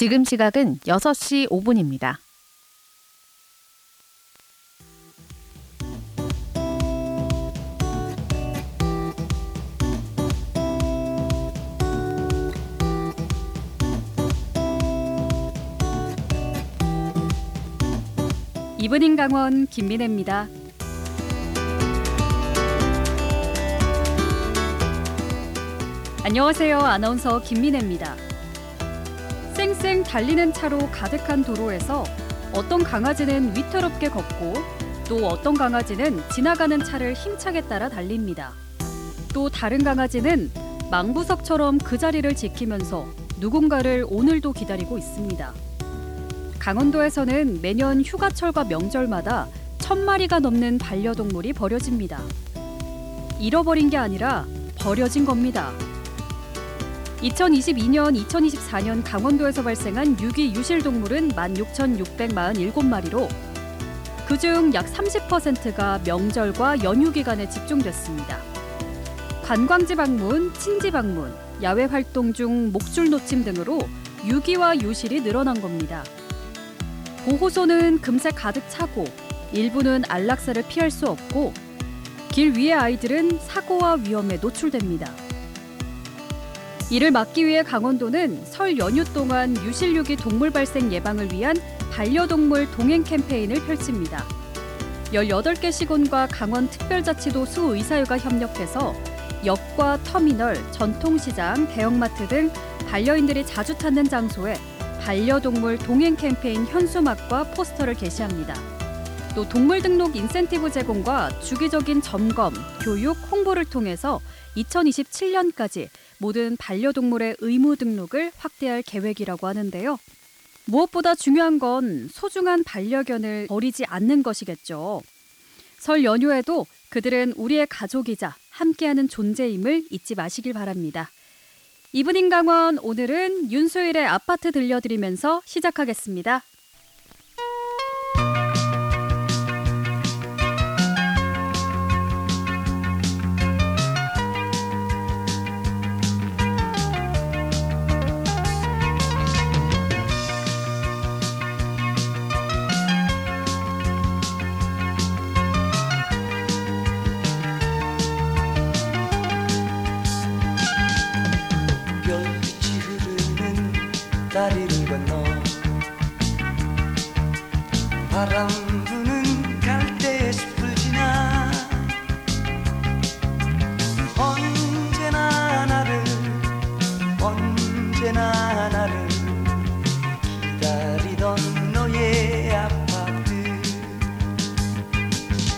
지금 시각은 6시 5분입니다. 이브닝 강원 김민혜입니다. 안녕하세요. 아나운서 김민혜입니다. 쌩쌩 달리는 차로 가득한 도로에서 어떤 강아지는 위태롭게 걷고 또 어떤 강아지는 지나가는 차를 힘차게 따라 달립니다. 또 다른 강아지는 망부석처럼 그 자리를 지키면서 누군가를 오늘도 기다리고 있습니다. 강원도에서는 매년 휴가철과 명절마다 1000마리가 넘는 반려동물이 버려집니다. 잃어버린 게 아니라 버려진 겁니다. 2022년, 2024년 강원도에서 발생한 유기 유실동물은 16,647마리로 그중 약 30%가 명절과 연휴 기간에 집중됐습니다. 관광지 방문, 친지 방문, 야외 활동 중 목줄 놓침 등으로 유기와 유실이 늘어난 겁니다. 보호소는 금세 가득 차고 일부는 안락사를 피할 수 없고 길 위의 아이들은 사고와 위험에 노출됩니다. 이를 막기 위해 강원도는 설 연휴 동안 유실유기 동물 발생 예방을 위한 반려동물 동행 캠페인을 펼칩니다. 18개 시군과 강원특별자치도 수의사회가 협력해서 역과 터미널, 전통시장, 대형마트 등 반려인들이 자주 찾는 장소에 반려동물 동행 캠페인 현수막과 포스터를 게시합니다. 또 동물 등록 인센티브 제공과 주기적인 점검, 교육, 홍보를 통해서 2027년까지 모든 반려동물의 의무 등록을 확대할 계획이라고 하는데요. 무엇보다 중요한 건 소중한 반려견을 버리지 않는 것이겠죠. 설 연휴에도 그들은 우리의 가족이자 함께하는 존재임을 잊지 마시길 바랍니다. 이브닝 강원 오늘은 윤수일의 아파트 들려드리면서 시작하겠습니다. 다리를 건너 바람